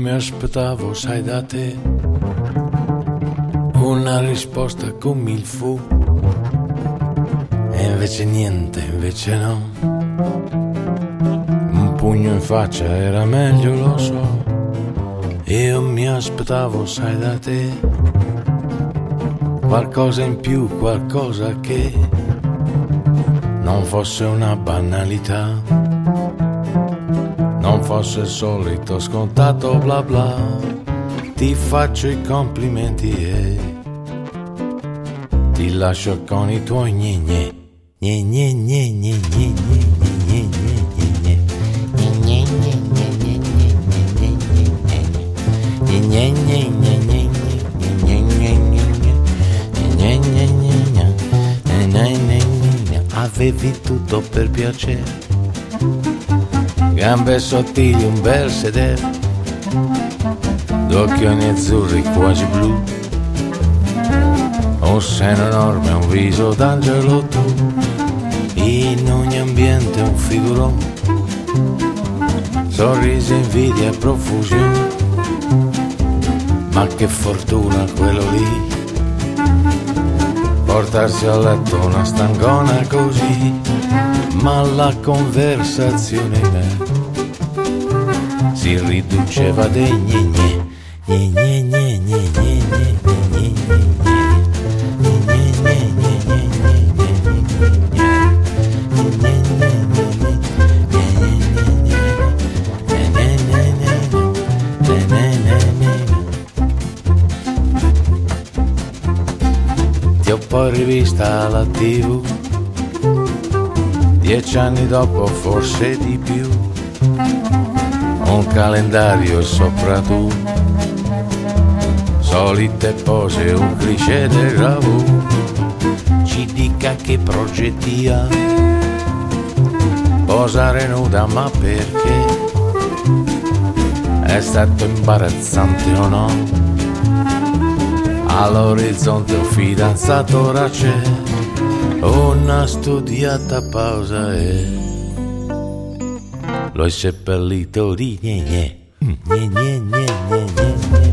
mi aspettavo, sai, da te una risposta come il fu, e invece niente, invece no. Un pugno in faccia era meglio, lo so. Io mi aspettavo, sai, da te qualcosa in più, qualcosa che non fosse una banalità, non fosse il solito scontato bla bla. Ti faccio i complimenti e ti lascio con i tuoi gne gne gne gne gne gne gne gne gne. Avevi tutto per piacere, gambe sottili, un bel sedere, due occhioni azzurri quasi blu, un seno enorme, un viso d'angelo tu, in ogni ambiente un figurone, sorrisi, invidia e profusione. Ma che fortuna quello lì, portarsi a letto una stangona così. Ma la conversazione in me si riduceva dei gne gne gne gne gne gne gne poi rivista alla TV, 10 anni dopo, forse di più, un calendario e sopra tu, solite pose, un cliché déjà vu. Ci dica che progetti ha, posare nuda, ma perché? È stato imbarazzante o no? All'orizzonte un fidanzato ora c'è, una studiata pausa e lo hai seppellito di gne gne gne gne gne gne gne.